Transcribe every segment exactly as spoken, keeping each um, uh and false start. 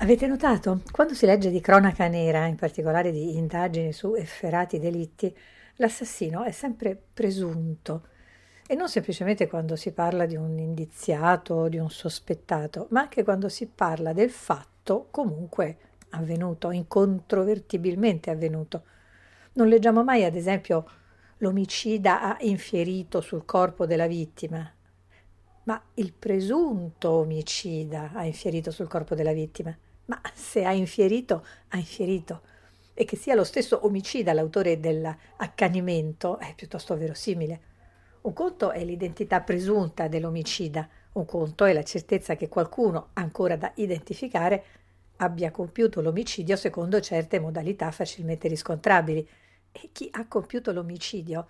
Avete notato? Quando si legge di cronaca nera, in particolare di indagini su efferati delitti, l'assassino è sempre presunto. E non semplicemente quando si parla di un indiziato o di un sospettato, ma anche quando si parla del fatto comunque avvenuto, incontrovertibilmente avvenuto. Non leggiamo mai, ad esempio, l'omicida ha infierito sul corpo della vittima, ma il presunto omicida ha infierito sul corpo della vittima. Ma se ha infierito, ha infierito. E che sia lo stesso omicida l'autore dell'accanimento è piuttosto verosimile. Un conto è l'identità presunta dell'omicida, un conto è la certezza che qualcuno, ancora da identificare, abbia compiuto l'omicidio secondo certe modalità facilmente riscontrabili. E chi ha compiuto l'omicidio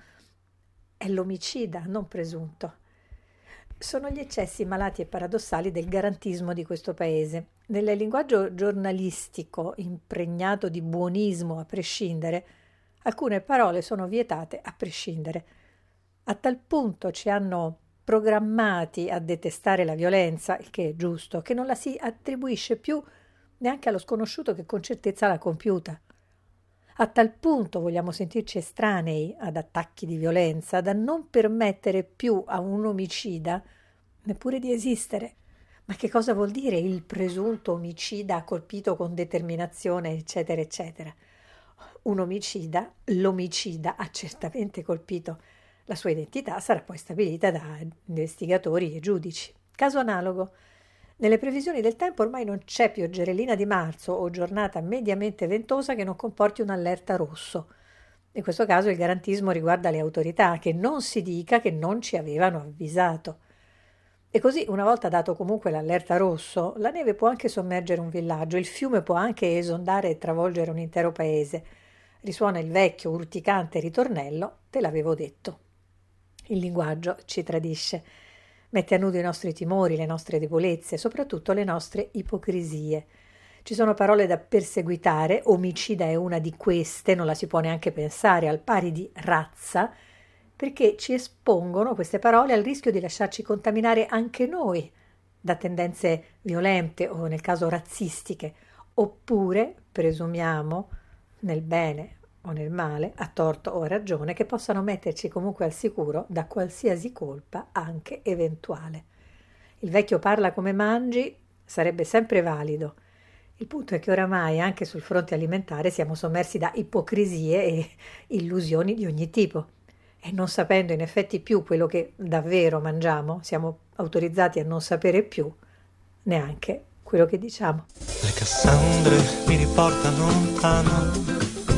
è l'omicida, non presunto. Sono gli eccessi malati e paradossali del garantismo di questo paese. Nel linguaggio giornalistico, impregnato di buonismo a prescindere, alcune parole sono vietate a prescindere. A tal punto ci hanno programmati a detestare la violenza, il che è giusto, che non la si attribuisce più neanche allo sconosciuto che con certezza l'ha compiuta. A tal punto vogliamo sentirci estranei ad attacchi di violenza da non permettere più a un omicida neppure di esistere. Ma che cosa vuol dire il presunto omicida ha colpito con determinazione, eccetera, eccetera? Un omicida, l'omicida ha certamente colpito. La sua identità sarà poi stabilita da investigatori e giudici. Caso analogo. Nelle previsioni del tempo ormai non c'è pioggerellina di marzo o giornata mediamente ventosa che non comporti un allerta rosso. In questo caso il garantismo riguarda le autorità, che non si dica che non ci avevano avvisato. E così, una volta dato comunque l'allerta rosso, la neve può anche sommergere un villaggio, il fiume può anche esondare e travolgere un intero paese. Risuona il vecchio, urticante ritornello, te l'avevo detto. Il linguaggio ci tradisce. Mette a nudo i nostri timori, le nostre debolezze, soprattutto le nostre ipocrisie. Ci sono parole da perseguitare, omicida è una di queste, non la si può neanche pensare, al pari di razza, perché ci espongono queste parole al rischio di lasciarci contaminare anche noi da tendenze violente o nel caso razzistiche, oppure presumiamo, nel bene o nel male, a torto o a ragione, che possano metterci comunque al sicuro da qualsiasi colpa, anche eventuale. Il vecchio parla come mangi sarebbe sempre valido. Il punto è che oramai anche sul fronte alimentare siamo sommersi da ipocrisie e illusioni di ogni tipo. E non sapendo in effetti più quello che davvero mangiamo, siamo autorizzati a non sapere più neanche quello che diciamo. Le Cassandre mi riportano lontano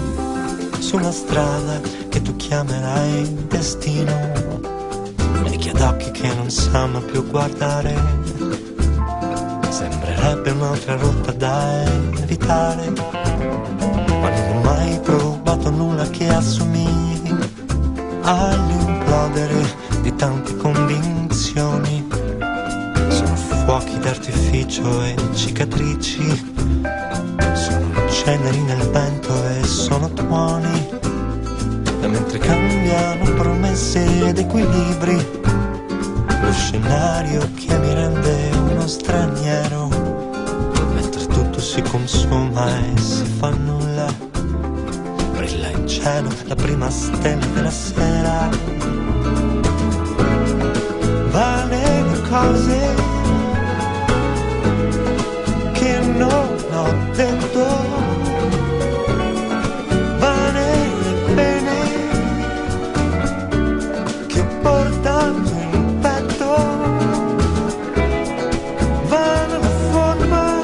su una strada che tu chiamerai destino, vecchia d'occhi che non sanno più guardare, sembrerebbe un'altra rotta da evitare, ma non ho mai provato nulla che assomigli all'implodere di tante convinzioni. Sono fuochi d'artificio e cicatrici, sono ceneri nel vento e sono tuoni, e mentre cambiano promesse ed equilibri, lo scenario che mi rende uno straniero, mentre tutto si consuma e si fa nulla, brilla in cielo la prima stella della sera. Vale le cose che non ho detto, vale le pene che ho portato in petto, vale la forma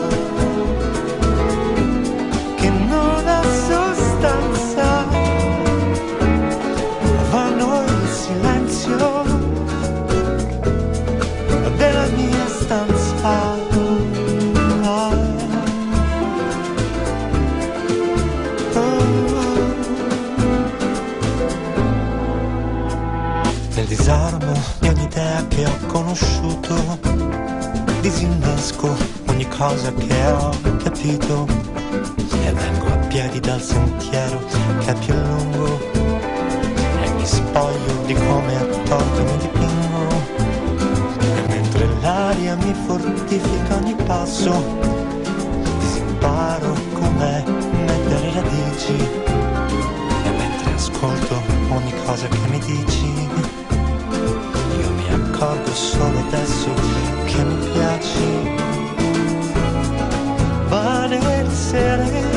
che non ha sostanza, vano il silenzio della mia stanza. Nel disarmo di ogni idea che ho conosciuto, disinnesco ogni cosa che ho capito e vengo a piedi dal sentiero che è più lungo e mi spoglio di come a torto mi dipingo, e mentre l'aria mi fortifica ogni passo, stesso che mi piaci. Va nel sere